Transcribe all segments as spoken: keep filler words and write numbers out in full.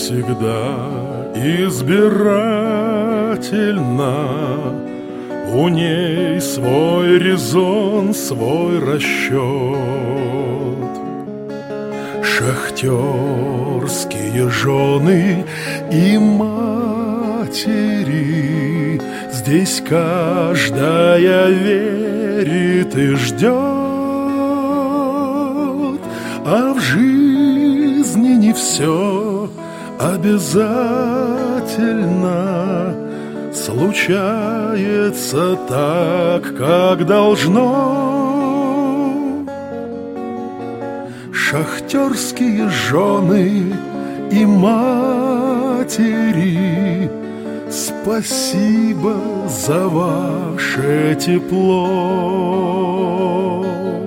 всегда избирательна, у ней свой резон, свой расчет. Шахтерские жены и матери, здесь каждая верит и ждет, а в жизни не все обязательно случается так, как должно. Шахтерские жены и матери, спасибо за ваше тепло.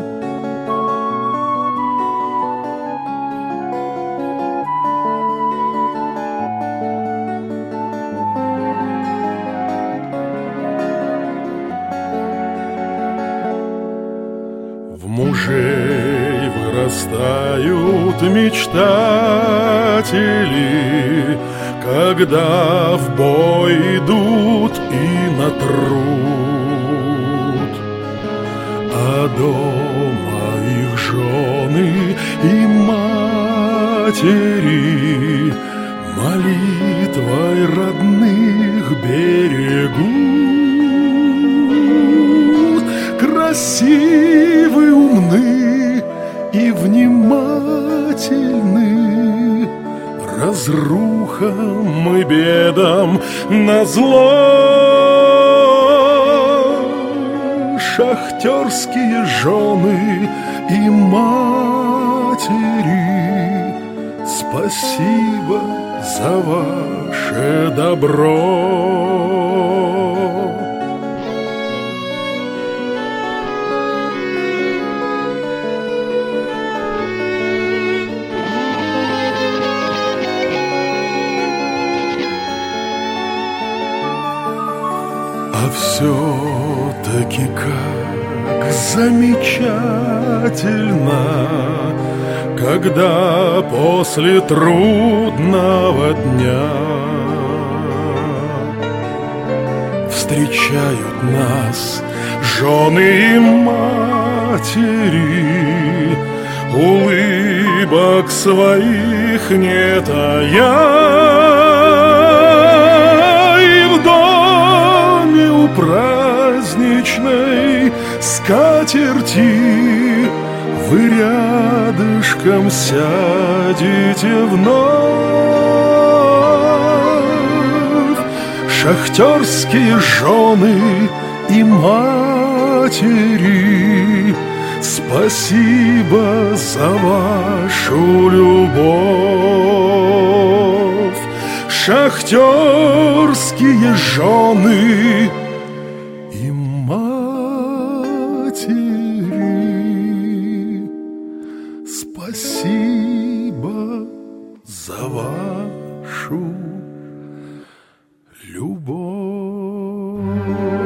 В мужей вырастают мечтатели, когда в бой идут и на труд, а дома их жены и матери молитвой родных берегут. Красивы, умны и внимательны, разрухам и бедам назло. Шахтерские жены и матери, спасибо за ваше добро. А все-таки как замечательно, когда после трудного дня встречают нас жены и матери, улыбок своих не тая. Праздничной скатерти вы рядышком сядете вновь. Шахтерские жены и матери, спасибо за вашу любовь. Шахтерские жены и матери, спасибо за вашу любовь.